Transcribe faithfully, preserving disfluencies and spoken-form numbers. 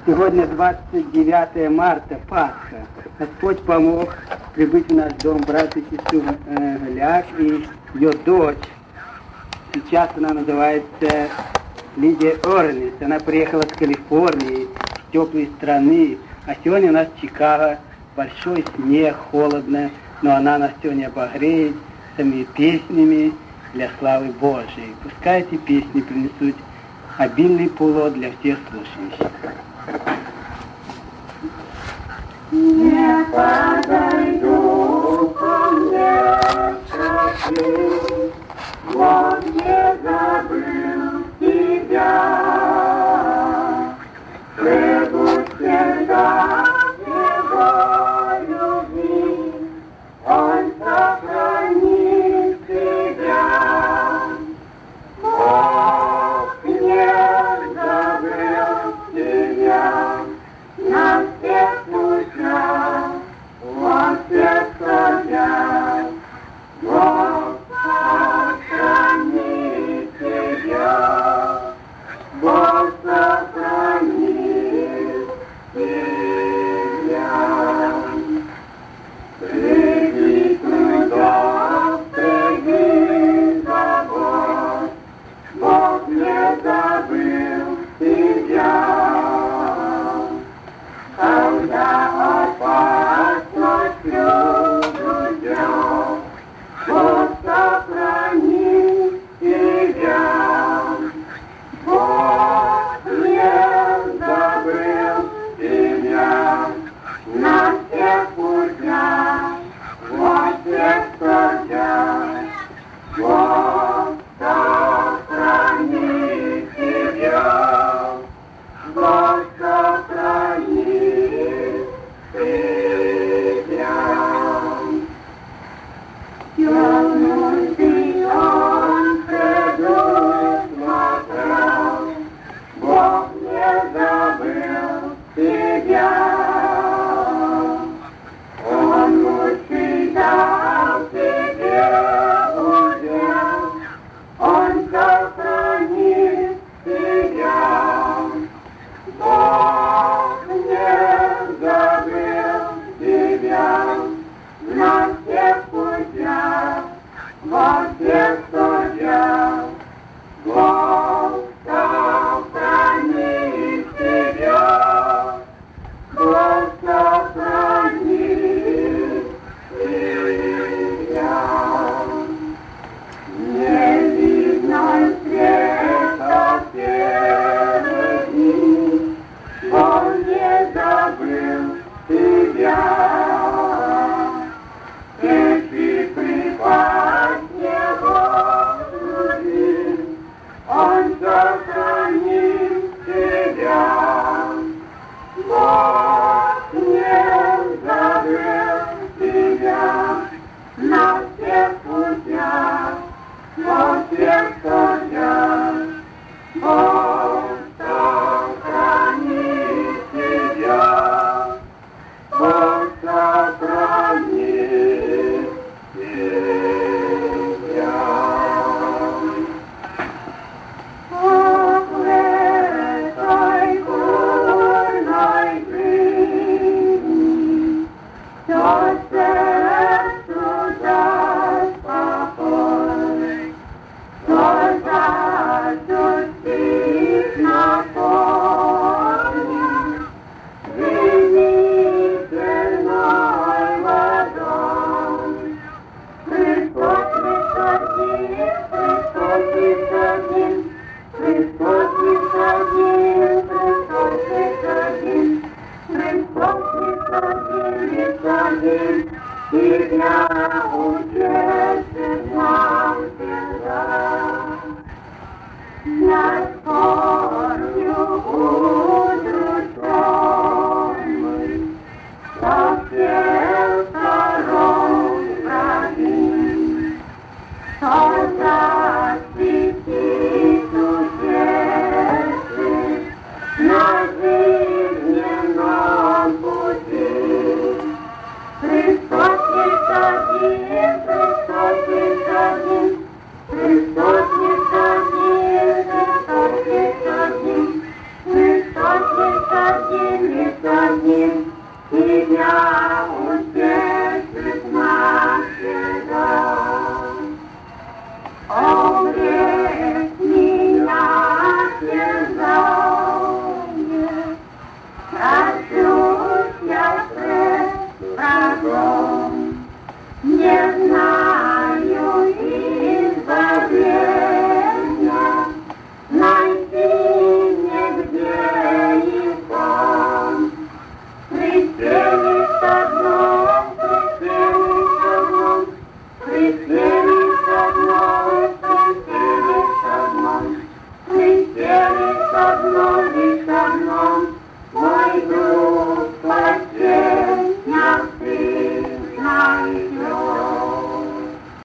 Сегодня двадцать девятое марта, Пасха. Господь помог прибыть в наш дом брат и сестру э, Ляг и ее дочь. Сейчас она называется Лидия Орнис. Она приехала с Калифорнии, с теплой страны. А сегодня у нас Чикаго, большой снег, холодно. Но она нас сегодня обогреет самими песнями для славы Божией. Пускай эти песни принесут обильный плод для всех слушающих. Не подойду ко мне, скажи, вот не забыл тебя.